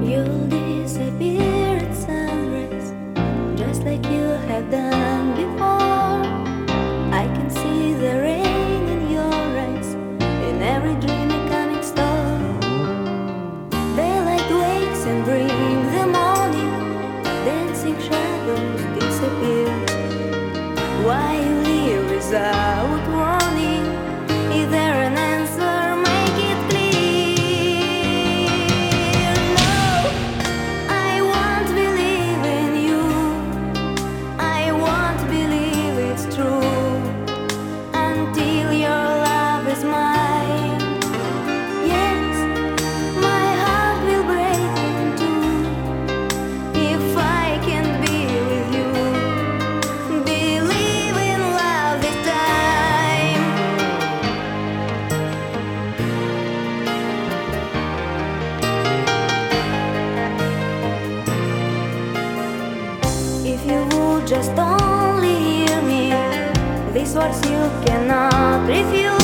You'll disappear at sunrise, just like you have done before. I can see the rain in your eyes, in every dream a coming storm. Daylight wakes and brings the morning, dancing shadows disappear. Why you leave without warning? Is there an answer? Make it clear. No, I won't believe in you. I won't believe it's true until your love is mine. Yes, my heart will break in two if I can't be with you. Believe in love this time. If you would just only hear me, these words you cannot refuse.